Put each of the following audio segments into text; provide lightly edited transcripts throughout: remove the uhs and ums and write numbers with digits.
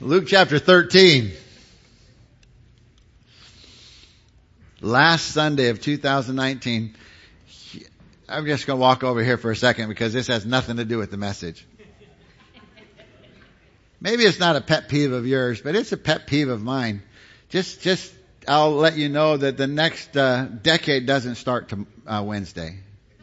Luke chapter 13. Last Sunday of 2019. I'm just going to walk over here for a second because this has nothing to do with the message. Maybe it's not a pet peeve of yours, but it's a pet peeve of mine. Just I'll let you know that the next decade doesn't start to Wednesday.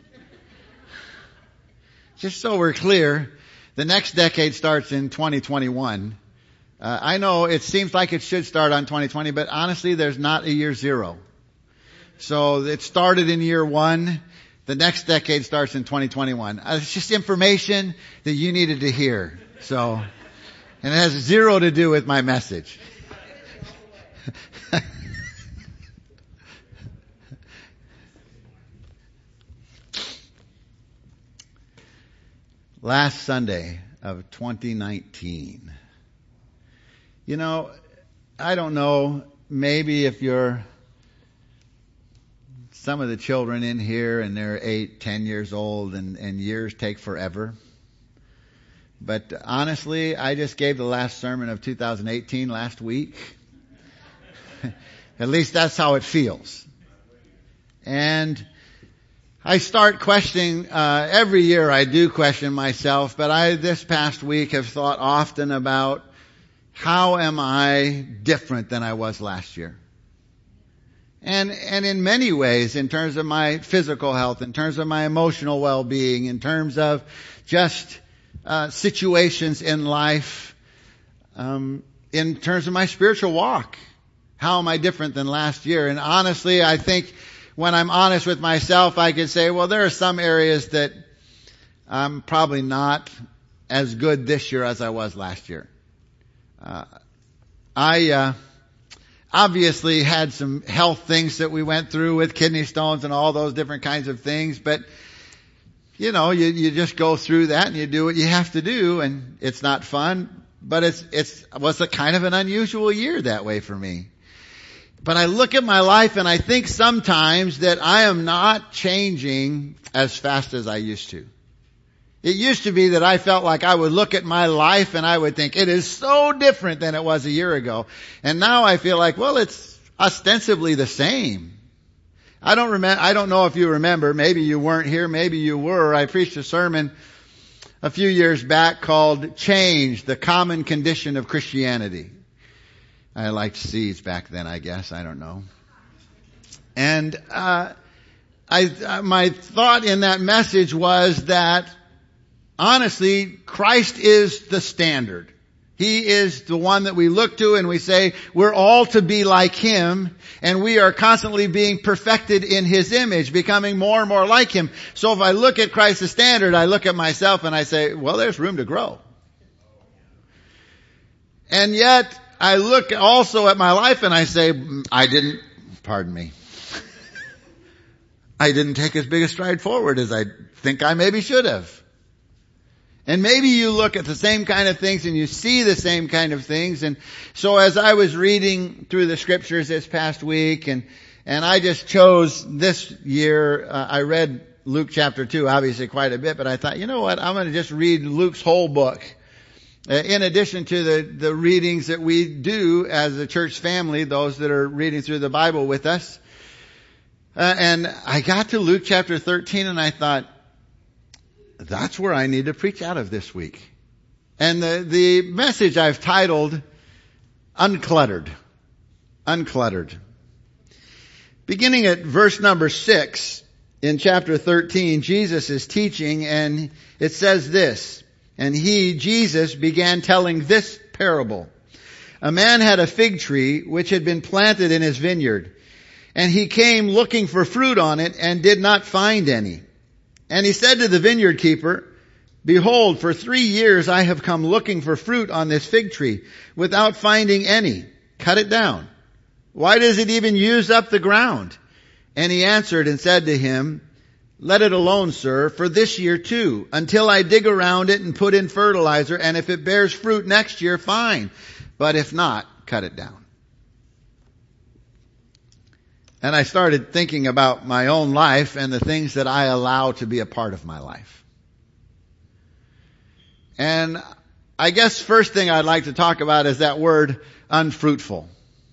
Just so we're clear, the next decade starts in 2021. I know it seems like it should start on 2020, but honestly, there's not a year zero. So it started in year one. The next decade starts in 2021. It's just information that you needed to hear. So, and it has zero to do with my message. Last Sunday of 2019. You know, I don't know, maybe if you're some of the children in here and they're 8, 10 years old and years take forever. But honestly, I just gave the last sermon of 2018 last week. At least that's how it feels. And I start questioning, every year I do question myself, but this past week have thought often about how am I different than I was last year? And in many ways, in terms of my physical health, in terms of my emotional well-being, in terms of just situations in life, in terms of my spiritual walk, how am I different than last year? And honestly, I think when I'm honest with myself, I could say, well, there are some areas that I'm probably not as good this year as I was last year. I obviously had some health things that we went through with kidney stones and all those different kinds of things, but you know, you just go through that and you do what you have to do, and it's not fun, but it was a kind of an unusual year that way for me. But I look at my life and I think sometimes that I am not changing as fast as I used to. It used to be that I felt like I would look at my life and I would think it is so different than it was a year ago. And now I feel like, well, it's ostensibly the same. I don't know if you remember, maybe you weren't here, maybe you were. I preached a sermon a few years back called Change, the Common Condition of Christianity. I liked C's back then, I guess. I don't know. And my thought in that message was that honestly, Christ is the standard. He is the one that we look to and we say we're all to be like Him, and we are constantly being perfected in His image, becoming more and more like Him. So if I look at Christ the standard, I look at myself and I say, well, there's room to grow. And yet I look also at my life and I say, I didn't take as big a stride forward as I think I maybe should have. And maybe you look at the same kind of things and you see the same kind of things. And so as I was reading through the scriptures this past week, and I just chose this year, I read Luke chapter 2, obviously quite a bit, but I thought, you know what, I'm going to just read Luke's whole book. In addition to the readings that we do as a church family, those that are reading through the Bible with us. And I got to Luke chapter 13 and I thought, that's where I need to preach out of this week. And the message I've titled, Uncluttered. Uncluttered. Beginning at verse number 6 in chapter 13, Jesus is teaching and it says this, and he, Jesus, began telling this parable. A man had a fig tree which had been planted in his vineyard, and he came looking for fruit on it and did not find any. And he said to the vineyard keeper, behold, for 3 years I have come looking for fruit on this fig tree without finding any. Cut it down. Why does it even use up the ground? And he answered and said to him, let it alone, sir, for this year too, until I dig around it and put in fertilizer, and if it bears fruit next year, fine. But if not, cut it down. And I started thinking about my own life and the things that I allow to be a part of my life. And I guess first thing I'd like to talk about is that word unfruitful.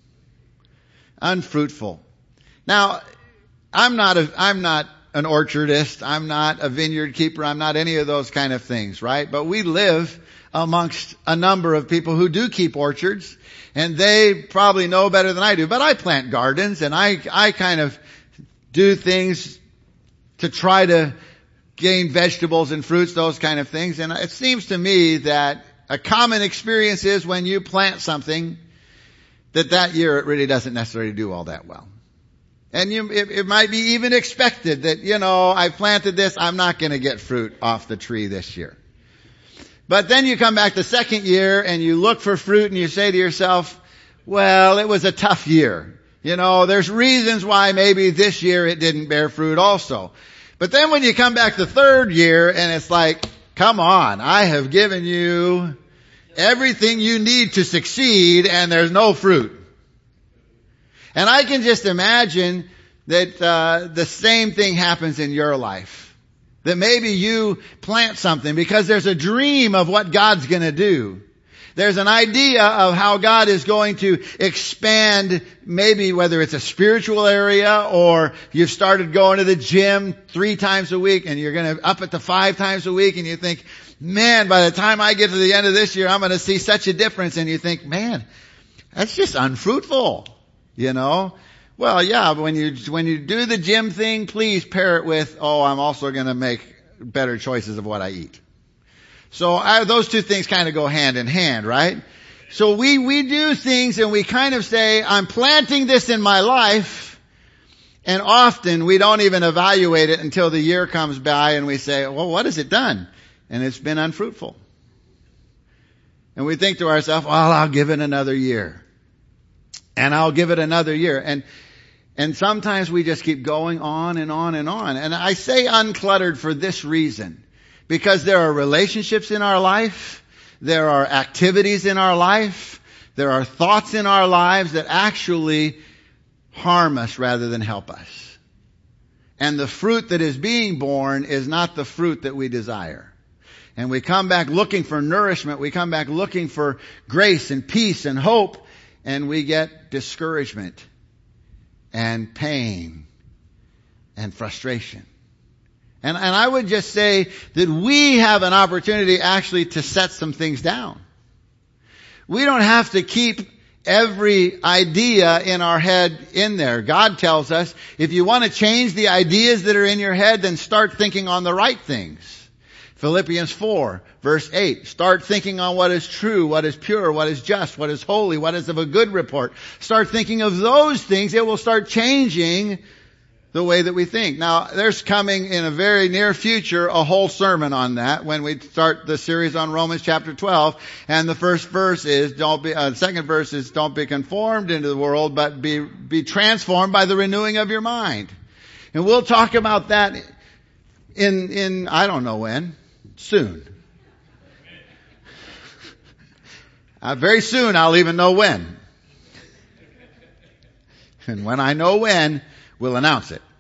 Unfruitful. Now, I'm not an orchardist. I'm not a vineyard keeper. I'm not any of those kind of things, right? But we live amongst a number of people who do keep orchards, and they probably know better than I do. But I plant gardens, and I kind of do things to try to gain vegetables and fruits, those kind of things. And it seems to me that a common experience is when you plant something that year it really doesn't necessarily do all that well. And it might be even expected that, I planted this, I'm not going to get fruit off the tree this year. But then you come back the second year and you look for fruit and you say to yourself, well, it was a tough year. There's reasons why maybe this year it didn't bear fruit also. But then when you come back the third year and it's like, come on, I have given you everything you need to succeed and there's no fruit. And I can just imagine that the same thing happens in your life. That maybe you plant something because there's a dream of what God's going to do. There's an idea of how God is going to expand, maybe whether it's a spiritual area or you've started going to the gym 3 times a week and you're going to up it to 5 times a week and you think, man, by the time I get to the end of this year, I'm going to see such a difference. And you think, man, that's just unfruitful, Well, yeah, but when you do the gym thing, please pair it with, I'm also going to make better choices of what I eat. So those two things kind of go hand in hand, right? So we do things and we kind of say, I'm planting this in my life, and often we don't even evaluate it until the year comes by and we say, well, what has it done? And it's been unfruitful. And we think to ourselves, well, I'll give it another year. And I'll give it another year. And sometimes we just keep going on and on and on. And I say uncluttered for this reason. Because there are relationships in our life. There are activities in our life. There are thoughts in our lives that actually harm us rather than help us. And the fruit that is being born is not the fruit that we desire. And we come back looking for nourishment. We come back looking for grace and peace and hope. And we get discouragement and pain and frustration. And I would just say that we have an opportunity actually to set some things down. We don't have to keep every idea in our head in there. God tells us, if you want to change the ideas that are in your head, then start thinking on the right things. Philippians 4, verse 8. Start thinking on what is true, what is pure, what is just, what is holy, what is of a good report. Start thinking of those things. It will start changing the way that we think. Now, there's coming in a very near future a whole sermon on that when we start the series on Romans chapter 12. And the first verse is, second verse is, don't be conformed into the world, but be transformed by the renewing of your mind. And we'll talk about that in I don't know when. Soon. Very soon I'll even know when. And when I know when, we'll announce it.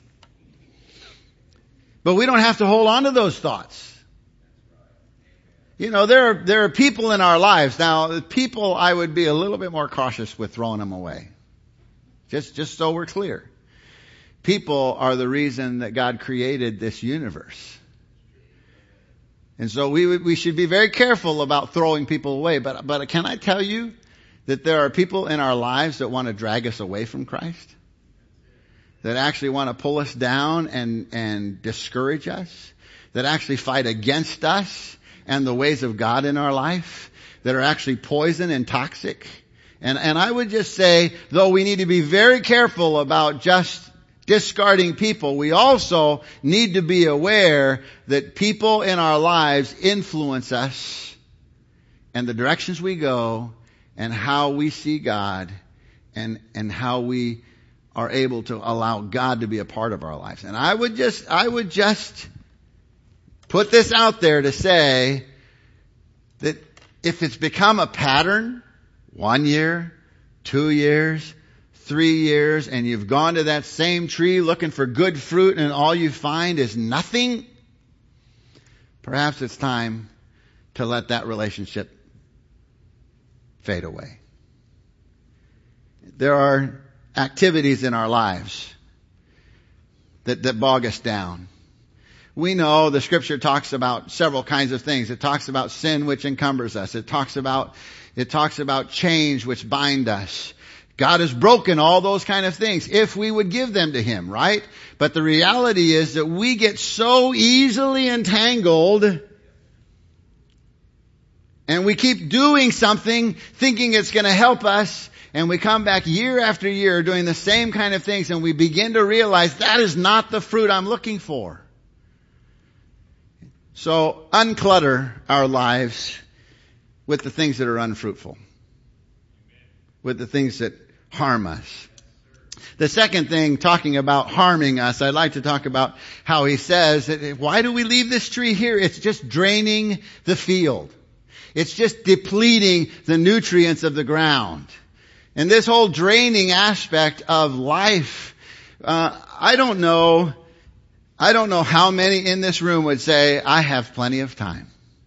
But we don't have to hold on to those thoughts. There are people in our lives. Now, people, I would be a little bit more cautious with throwing them away. Just so we're clear. People are the reason that God created this universe. And so we should be very careful about throwing people away. But can I tell you that there are people in our lives that want to drag us away from Christ? That actually want to pull us down and discourage us? That actually fight against us and the ways of God in our life? That are actually poison and toxic? And I would just say, though we need to be very careful about just discarding people, we also need to be aware that people in our lives influence us and the directions we go and how we see God and how we are able to allow God to be a part of our lives. And I would just put this out there to say that if it's become a pattern, 1 year, 2 years, 3 years, and you've gone to that same tree looking for good fruit and all you find is nothing, perhaps it's time to let that relationship fade away. There are activities in our lives that bog us down. We know the scripture talks about several kinds of things. It talks about sin which encumbers us. It talks about change which bind us. God has broken all those kind of things if we would give them to Him, right? But the reality is that we get so easily entangled and we keep doing something thinking it's going to help us, and we come back year after year doing the same kind of things, and we begin to realize that is not the fruit I'm looking for. So unclutter our lives with the things that are unfruitful, with the things that harm us. The second thing, talking about harming us, I'd like to talk about how he says, that why do we leave this tree here? It's just draining the field. It's just depleting the nutrients of the ground. And this whole draining aspect of life, I don't know how many in this room would say, I have plenty of time.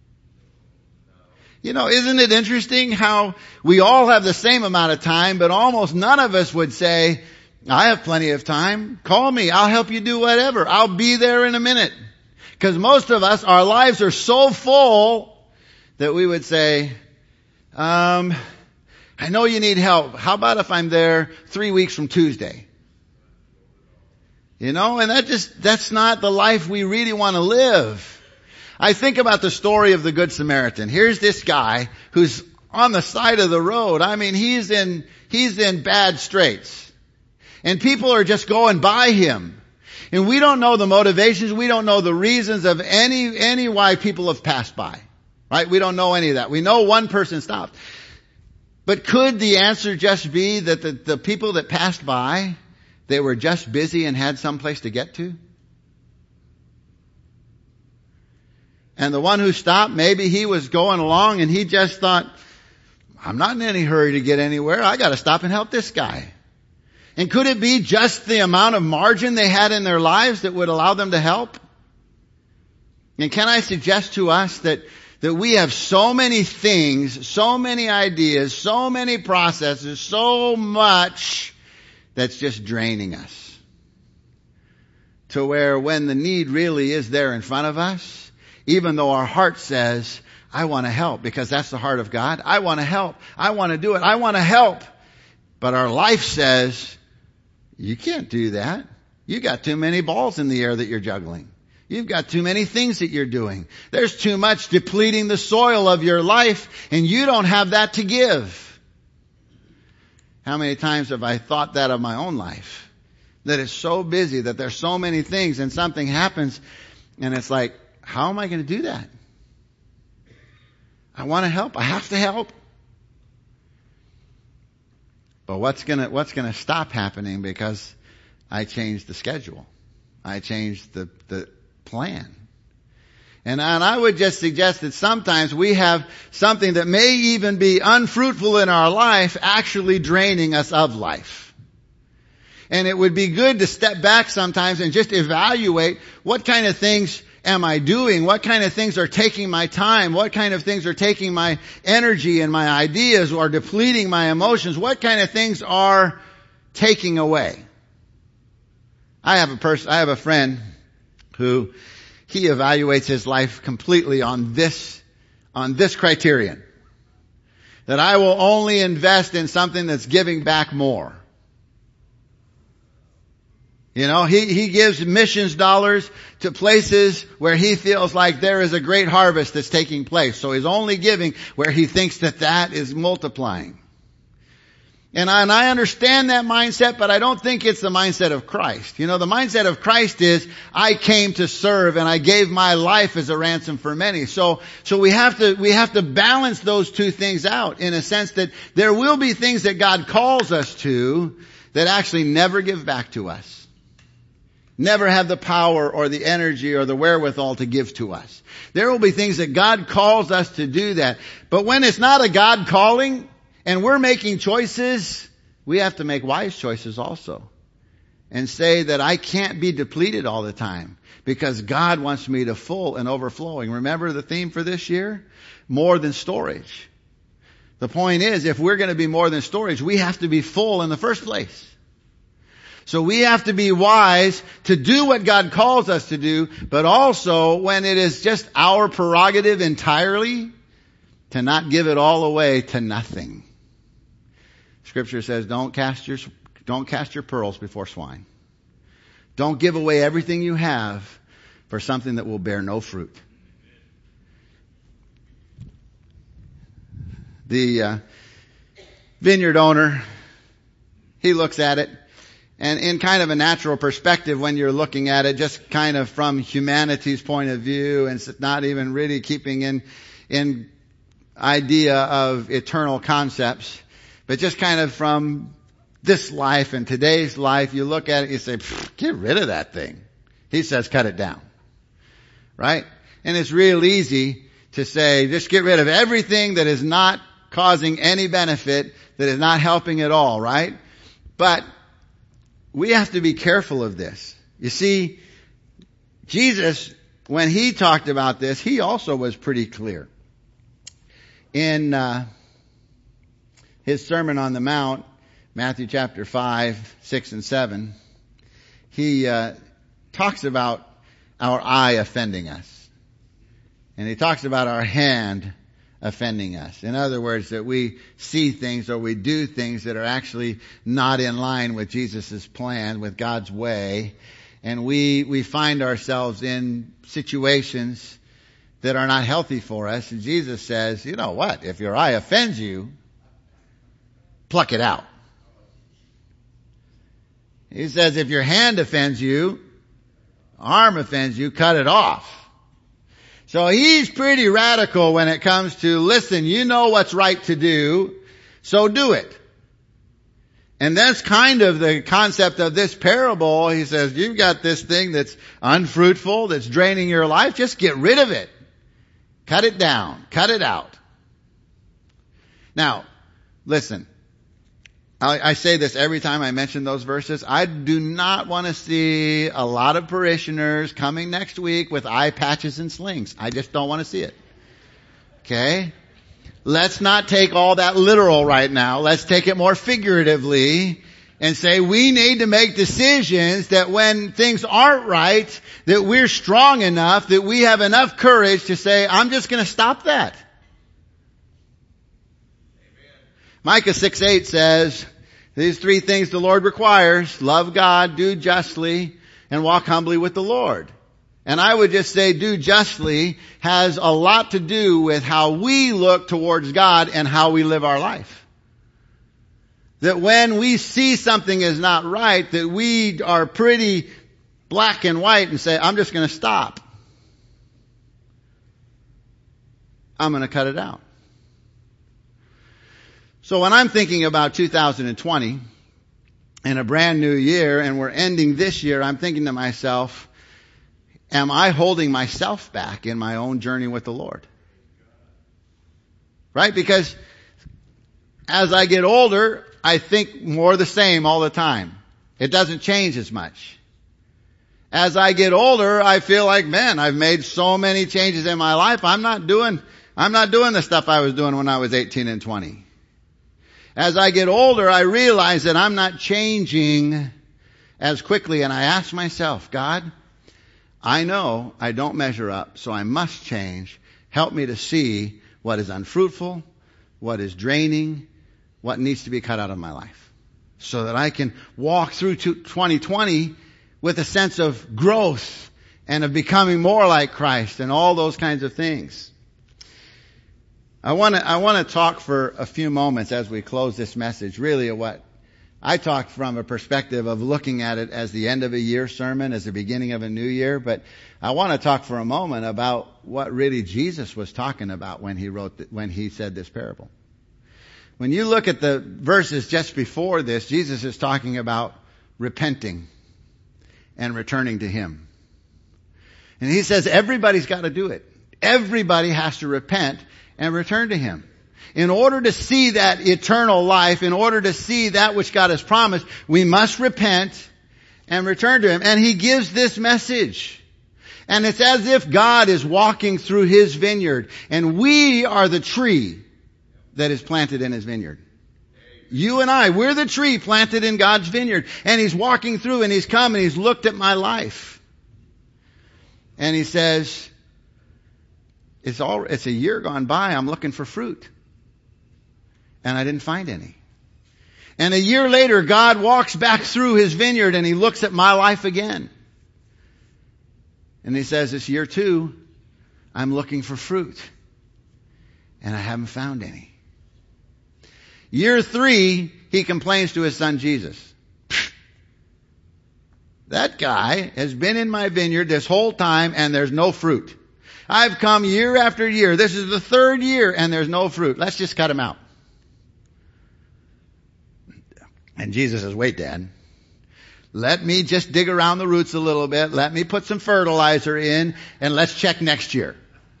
You know, isn't it interesting how we all have the same amount of time, but almost none of us would say, I have plenty of time. Call me. I'll help you do whatever. I'll be there in a minute. Because most of us, our lives are so full that we would say, I know you need help. How about if I'm there 3 weeks from Tuesday? You know, and that's not the life we really want to live. I think about the story of the Good Samaritan. Here's this guy who's on the side of the road. I mean, he's in bad straits. And people are just going by him. And we don't know the motivations. We don't know the reasons of any why people have passed by. Right? We don't know any of that. We know one person stopped. But could the answer just be that the people that passed by, they were just busy and had some place to get to? And the one who stopped, maybe he was going along and he just thought, I'm not in any hurry to get anywhere. I got to stop and help this guy. And could it be just the amount of margin they had in their lives that would allow them to help? And can I suggest to us that we have so many things, so many ideas, so many processes, so much that's just draining us. To where when the need really is there in front of us, even though our heart says, I want to help, because that's the heart of God. I want to help. I want to do it. I want to help. But our life says, you can't do that. You got too many balls in the air that you're juggling. You've got too many things that you're doing. There's too much depleting the soil of your life, and you don't have that to give. How many times have I thought that of my own life? That it's so busy, that there's so many things, and something happens, and it's like, how am I going to do that? I want to help. I have to help. But what's going to stop happening because I changed the schedule? I changed the plan. And I would just suggest that sometimes we have something that may even be unfruitful in our life actually draining us of life. And it would be good to step back sometimes and just evaluate what kind of things am I doing? What kind of things are taking my time? What kind of things are taking my energy and my ideas or depleting my emotions? What kind of things are taking away? I have a friend who he evaluates his life completely on this criterion. That I will only invest in something that's giving back more. You know, he gives missions dollars to places where he feels like there is a great harvest that's taking place. So he's only giving where he thinks that is multiplying. And I understand that mindset, but I don't think it's the mindset of Christ. You know, the mindset of Christ is, I came to serve and I gave my life as a ransom for many. So we have to balance those two things out in a sense that there will be things that God calls us to that actually never give back to us. Never have the power or the energy or the wherewithal to give to us. There will be things that God calls us to do that. But when it's not a God calling and we're making choices, we have to make wise choices also. and say that I can't be depleted all the time because God wants me to full and overflowing. Remember the theme for this year? More than storage. The point is, if we're going to be more than storage, we have to be full in the first place. So we have to be wise to do what God calls us to do, but also when it is just our prerogative entirely, to not give it all away to nothing. Scripture says, don't cast your pearls before swine. Don't give away everything you have for something that will bear no fruit. The vineyard owner, he looks at it, and in kind of a natural perspective when you're looking at it, just kind of from humanity's point of view, and not even really keeping in idea of eternal concepts, but just kind of from this life and today's life, you look at it, you say, get rid of that thing. He says, cut it down. Right? And it's real easy to say, just get rid of everything that is not causing any benefit, that is not helping at all, right? But we have to be careful of this. You see, Jesus, when he talked about this, he also was pretty clear. In his Sermon on the Mount, Matthew chapter 5, 6, and 7, he talks about our eye offending us. And he talks about our hand offending us. In other words, that we see things or we do things that are actually not in line with Jesus' plan, with God's way. And we find ourselves in situations that are not healthy for us. And Jesus says, you know what? If your eye offends you, pluck it out. He says, if your hand offends you, arm offends you, cut it off. So he's pretty radical when it comes to, listen, you know what's right to do, so do it. And that's kind of the concept of this parable. He says, you've got this thing that's unfruitful, that's draining your life, just get rid of it. Cut it down. Cut it out. Now, listen. I say this every time I mention those verses. I do not want to see a lot of parishioners coming next week with eye patches and slings. I just don't want to see it. Okay? Let's not take all that literal right now. Let's take it more figuratively and say we need to make decisions that when things aren't right, that we're strong enough, that we have enough courage to say, I'm just going to stop that. Micah 6:8 says, these three things the Lord requires: love God, do justly, and walk humbly with the Lord. And I would just say do justly has a lot to do with how we look towards God and how we live our life. That when we see something is not right, that we are pretty black and white and say, I'm just going to stop. I'm going to cut it out. So when I'm thinking about 2020 and a brand new year, and we're ending this year, I'm thinking to myself, am I holding myself back in my own journey with the Lord? Right? Because as I get older, I think more the same all the time. It doesn't change as much. As I get older, I feel like, man, I've made so many changes in my life. I'm not doing the stuff I was doing when I was 18 and 20. As I get older, I realize that I'm not changing as quickly, and I ask myself, God, I know I don't measure up, so I must change. Help me to see what is unfruitful, what is draining, what needs to be cut out of my life, so that I can walk through 2020 with a sense of growth and of becoming more like Christ and all those kinds of things. I want to talk for a few moments as we close this message, really what I talked from a perspective of looking at it as the end of a year sermon, as the beginning of a new year, but I want to talk for a moment about what really Jesus was talking about when he said this parable. When you look at the verses just before this, Jesus is talking about repenting and returning to Him. And He says everybody's got to do it. Everybody has to repent and return to Him. In order to see that eternal life, in order to see that which God has promised, we must repent and return to him. And he gives this message. And it's as if God is walking through his vineyard, and we are the tree that is planted in his vineyard. You and I, we're the tree planted in God's vineyard. And he's walking through, and he's come and he's looked at my life. And he says, it's a year gone by, I'm looking for fruit. And I didn't find any. And a year later, God walks back through his vineyard and he looks at my life again. And he says, it's year 2, I'm looking for fruit. And I haven't found any. Year 3, he complains to his son Jesus. That guy has been in my vineyard this whole time and there's no fruit. I've come year after year. This is the 3rd year and there's no fruit. Let's just cut him out. And Jesus says, wait, Dad. Let me just dig around the roots a little bit. Let me put some fertilizer in and let's check next year.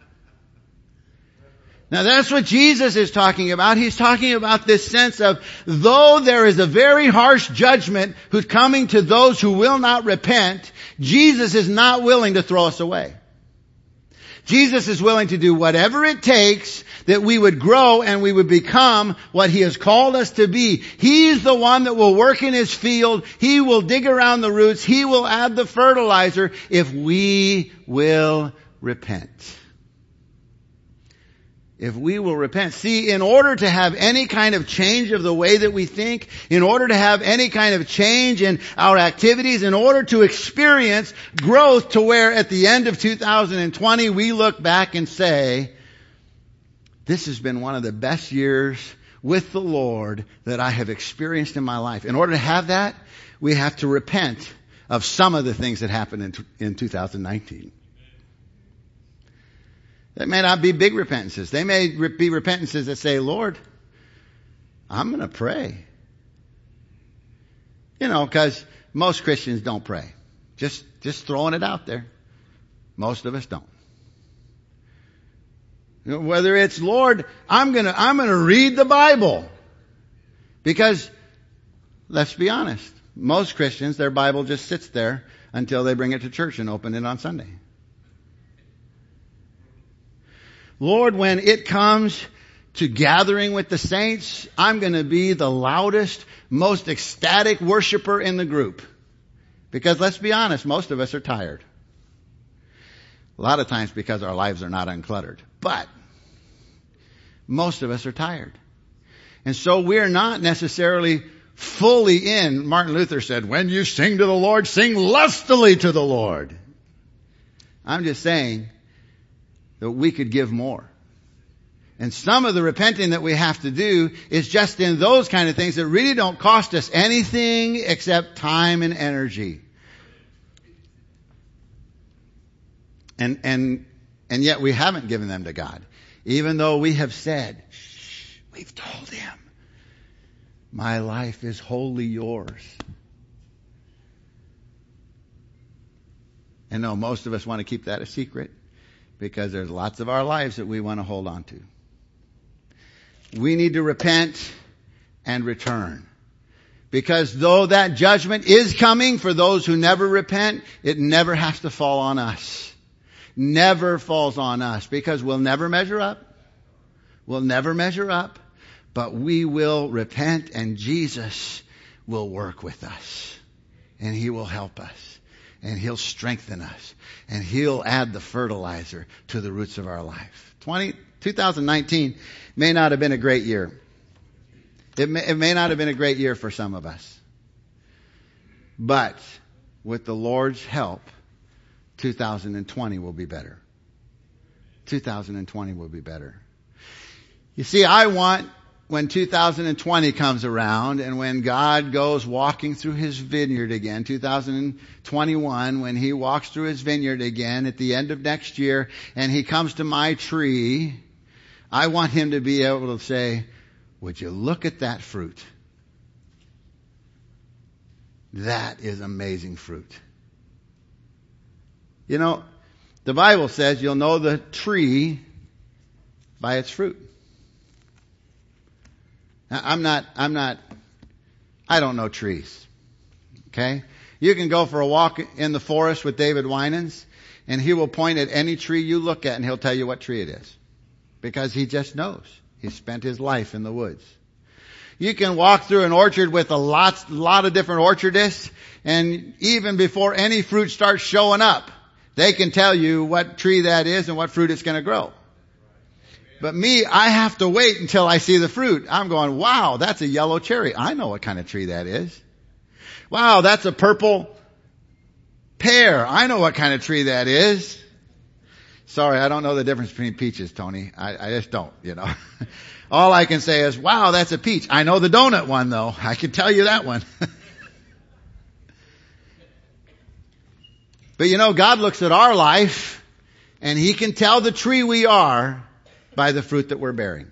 Now that's what Jesus is talking about. He's talking about this sense of, though there is a very harsh judgment who's coming to those who will not repent, Jesus is not willing to throw us away. Jesus is willing to do whatever it takes that we would grow and we would become what he has called us to be. He's the one that will work in his field. He will dig around the roots. He will add the fertilizer if we will repent. If we will repent. See, in order to have any kind of change of the way that we think, in order to have any kind of change in our activities, in order to experience growth to where at the end of 2020 we look back and say, this has been one of the best years with the Lord that I have experienced in my life. In order to have that, we have to repent of some of the things that happened in 2019. That may not be big repentances. They may be repentances that say, Lord, I'm going to pray. You know, because most Christians don't pray. Just throwing it out there. Most of us don't. You know, whether it's, Lord, I'm going to read the Bible. Because, let's be honest, most Christians, their Bible just sits there until they bring it to church and open it on Sunday. Lord, when it comes to gathering with the saints, I'm going to be the loudest, most ecstatic worshiper in the group. Because let's be honest, most of us are tired. A lot of times because our lives are not uncluttered. But most of us are tired. And so we're not necessarily fully in. Martin Luther said, when you sing to the Lord, sing lustily to the Lord. I'm just saying that we could give more. And some of the repenting that we have to do is just in those kind of things that really don't cost us anything except time and energy. And yet we haven't given them to God. Even though we have said, we've told him, my life is wholly yours. And no, most of us want to keep that a secret. Because there's lots of our lives that we want to hold on to. We need to repent and return. Because though that judgment is coming for those who never repent, it never has to fall on us. Never falls on us. Because we'll never measure up. We'll never measure up. But we will repent and Jesus will work with us. And he will help us. And he'll strengthen us. And he'll add the fertilizer to the roots of our life. 2019 may not have been a great year. It may not have been a great year for some of us. But with the Lord's help, 2020 will be better. 2020 will be better. You see, I want, when 2020 comes around and when God goes walking through his vineyard again, 2021, when he walks through his vineyard again at the end of next year and he comes to my tree, I want him to be able to say, would you look at that fruit? That is amazing fruit. You know, the Bible says you'll know the tree by its fruit. I don't know trees. Okay? You can go for a walk in the forest with David Winans, and he will point at any tree you look at and he'll tell you what tree it is. Because he just knows. He's spent his life in the woods. You can walk through an orchard with a lot of different orchardists, and even before any fruit starts showing up, they can tell you what tree that is and what fruit it's going to grow. But me, I have to wait until I see the fruit. I'm going, wow, that's a yellow cherry. I know what kind of tree that is. Wow, that's a purple pear. I know what kind of tree that is. Sorry, I don't know the difference between peaches, Tony. I just don't, All I can say is, wow, that's a peach. I know the donut one, though. I can tell you that one. But God looks at our life, and He can tell the tree we are by the fruit that we're bearing.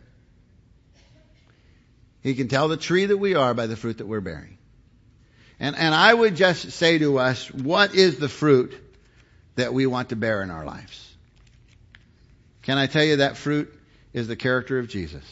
He can tell the tree that we are by the fruit that we're bearing. And I would just say to us, what is the fruit that we want to bear in our lives? Can I tell you that fruit is the character of Jesus?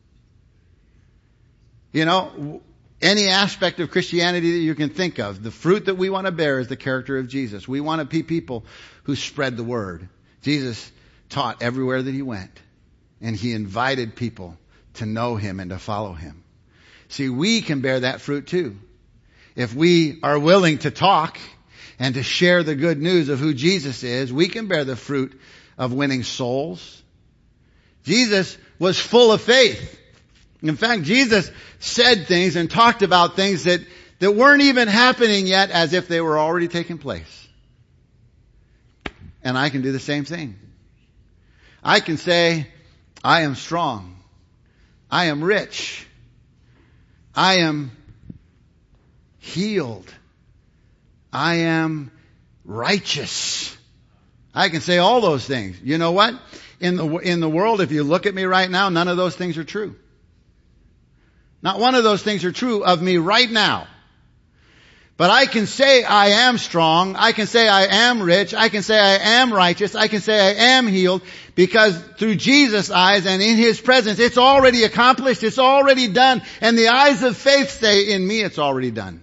Any aspect of Christianity that you can think of, the fruit that we want to bear is the character of Jesus. We want to be people who spread the word. Jesus taught everywhere that He went, and He invited people to know Him and to follow Him. See, we can bear that fruit too. If we are willing to talk and to share the good news of who Jesus is, we can bear the fruit of winning souls. Jesus was full of faith. In fact, Jesus said things and talked about things that weren't even happening yet as if they were already taking place. And I can do the same thing. I can say, I am strong. I am rich. I am healed. I am righteous. I can say all those things. You know what? In the world, if you look at me right now, none of those things are true. Not one of those things are true of me right now. But I can say I am strong. I can say I am rich. I can say I am righteous. I can say I am healed because through Jesus' eyes and in His presence, it's already accomplished. It's already done. And the eyes of faith say, in me, it's already done.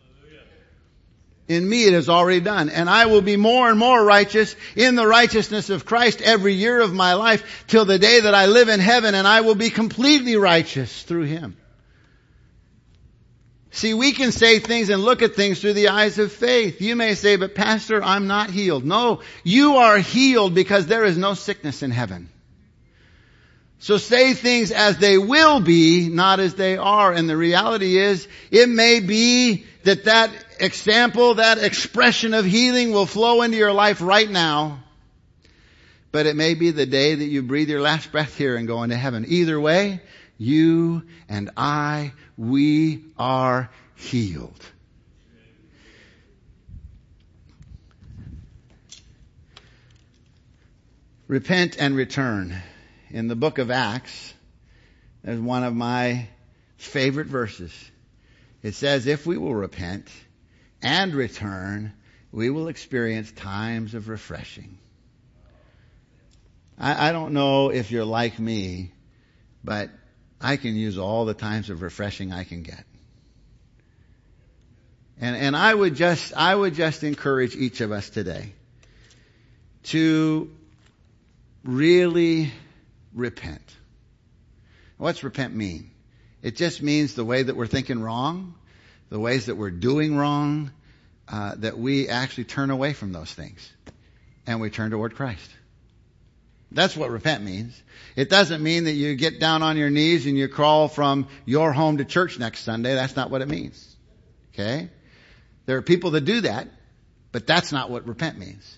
In me, it is already done. And I will be more and more righteous in the righteousness of Christ every year of my life till the day that I live in heaven, and I will be completely righteous through Him. See, we can say things and look at things through the eyes of faith. You may say, but Pastor, I'm not healed. No, you are healed because there is no sickness in heaven. So say things as they will be, not as they are. And the reality is, it may be that example, that expression of healing will flow into your life right now. But it may be the day that you breathe your last breath here and go into heaven. Either way, you and I, we are healed. Repent and return. In the book of Acts, there's one of my favorite verses. It says, if we will repent and return, we will experience times of refreshing. I don't know if you're like me, but I can use all the times of refreshing I can get. And I would just encourage each of us today to really repent. What's repent mean? It just means the way that we're thinking wrong, the ways that we're doing wrong, that we actually turn away from those things and we turn toward Christ. That's what repent means. It doesn't mean that you get down on your knees and you crawl from your home to church next Sunday. That's not what it means. Okay? There are people that do that, but that's not what repent means.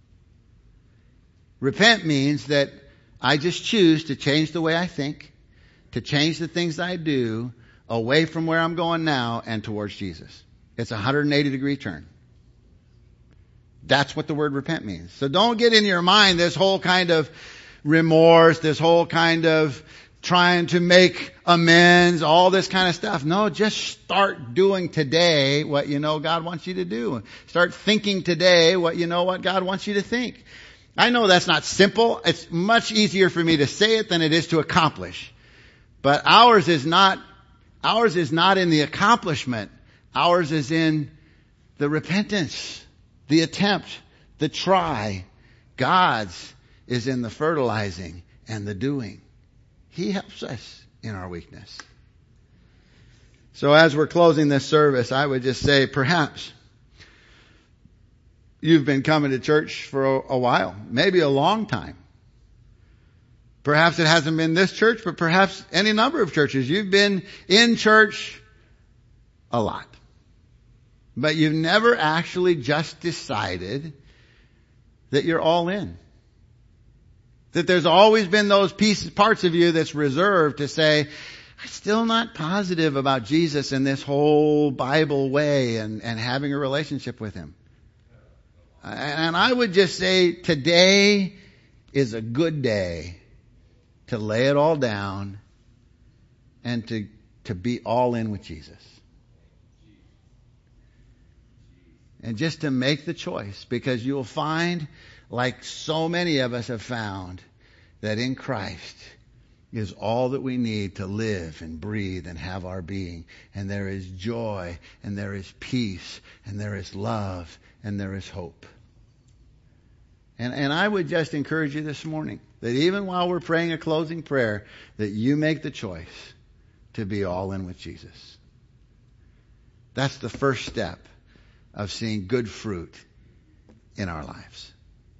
Repent means that I just choose to change the way I think, to change the things I do away from where I'm going now and towards Jesus. It's a 180-degree turn. That's what the word repent means. So don't get in your mind this whole kind of remorse, this whole kind of trying to make amends, all this kind of stuff. No, just start doing today what you know God wants you to do. Start thinking today what you know what God wants you to think. I know that's not simple. It's much easier for me to say it than it is to accomplish. But ours is not in the accomplishment. Ours is in the repentance, the attempt, the try. God's is in the fertilizing and the doing. He helps us in our weakness. So as we're closing this service, I would just say perhaps you've been coming to church for a while, maybe a long time. Perhaps it hasn't been this church, but perhaps any number of churches. You've been in church a lot. But you've never actually just decided that you're all in. That there's always been those parts of you that's reserved to say, I'm still not positive about Jesus in this whole Bible way and having a relationship with Him. And I would just say today is a good day to lay it all down and to be all in with Jesus. And just to make the choice, because you'll find, like so many of us have found, that in Christ is all that we need to live and breathe and have our being. And there is joy, and there is peace, and there is love, and there is hope. And I would just encourage you this morning that even while we're praying a closing prayer, that you make the choice to be all in with Jesus. That's the first step of seeing good fruit in our lives.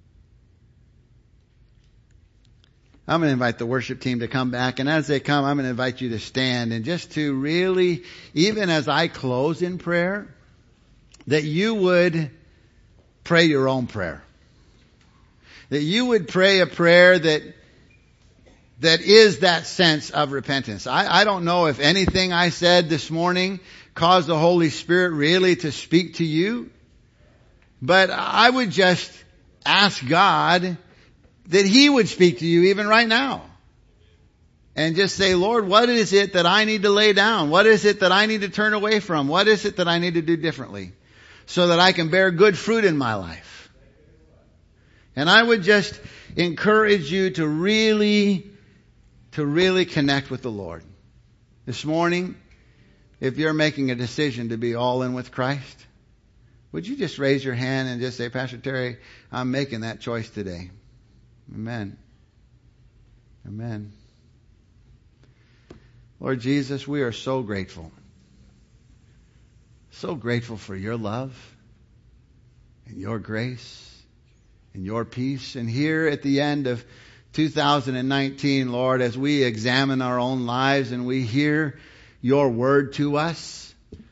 I'm going to invite the worship team to come back, and as they come, I'm going to invite you to stand and just to really, even as I close in prayer, that you would pray your own prayer. That you would pray a prayer that is that sense of repentance. I don't know if anything I said this morning caused the Holy Spirit really to speak to you, but I would just ask God that He would speak to you even right now. And just say, Lord, what is it that I need to lay down? What is it that I need to turn away from? What is it that I need to do differently so that I can bear good fruit in my life? And I would just encourage you to really connect with the Lord. This morning, if you're making a decision to be all in with Christ, would you just raise your hand and just say, Pastor Terry, I'm making that choice today. Amen. Amen. Lord Jesus, we are so grateful. So grateful for your love and your grace and your peace. And here at the end of 2019, Lord, as we examine our own lives and we hear your word to us,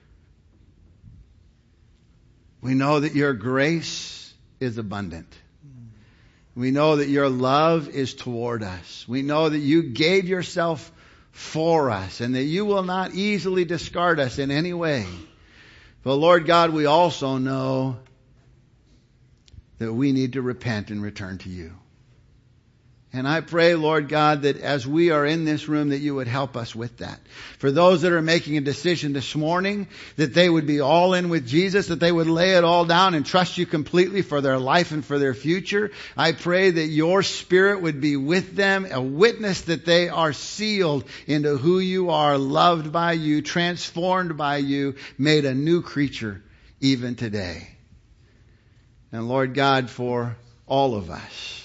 we know that your grace is abundant. We know that your love is toward us. We know that you gave yourself for us and that you will not easily discard us in any way. But Lord God, we also know that we need to repent and return to you. And I pray, Lord God, that as we are in this room, that you would help us with that. For those that are making a decision this morning, that they would be all in with Jesus, that they would lay it all down and trust you completely for their life and for their future. I pray that your Spirit would be with them, a witness that they are sealed into who you are, loved by you, transformed by you, made a new creature even today. And Lord God, for all of us,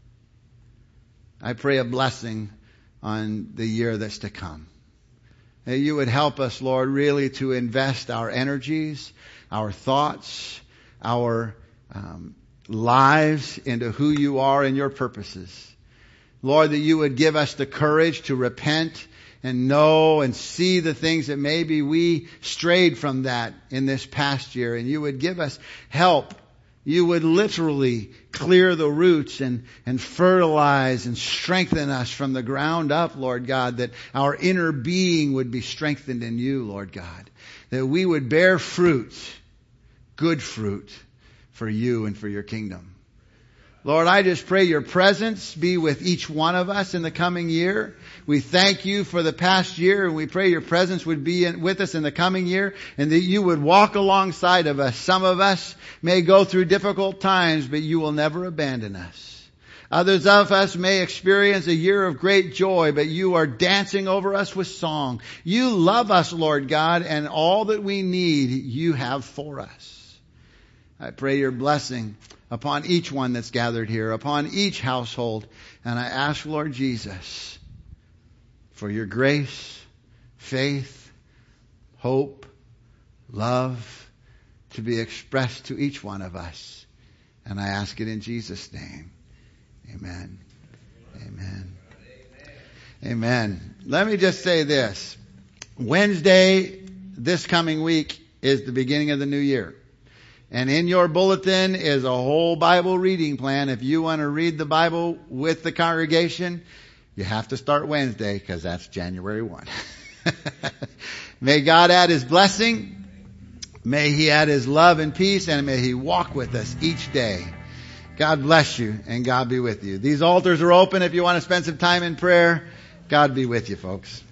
I pray a blessing on the year that's to come. That you would help us, Lord, really to invest our energies, our thoughts, our lives into who you are and your purposes. Lord, that you would give us the courage to repent and know and see the things that maybe we strayed from that in this past year. And you would give us help. You would literally clear the roots and fertilize and strengthen us from the ground up, Lord God, that our inner being would be strengthened in you, Lord God. That we would bear fruit, good fruit, for you and for your kingdom. Lord, I just pray your presence be with each one of us in the coming year. We thank you for the past year, and we pray your presence would be with us in the coming year, and that you would walk alongside of us. Some of us may go through difficult times, but you will never abandon us. Others of us may experience a year of great joy, but you are dancing over us with song. You love us, Lord God, and all that we need you have for us. I pray your blessing upon each one that's gathered here, upon each household. And I ask, Lord Jesus, for your grace, faith, hope, love to be expressed to each one of us. And I ask it in Jesus' name. Amen. Amen. Amen. Let me just say this. Wednesday, this coming week, is the beginning of the new year. And in your bulletin is a whole Bible reading plan. If you want to read the Bible with the congregation, you have to start Wednesday because that's January 1. May God add His blessing. May He add His love and peace, and may He walk with us each day. God bless you, and God be with you. These altars are open if you want to spend some time in prayer. God be with you, folks.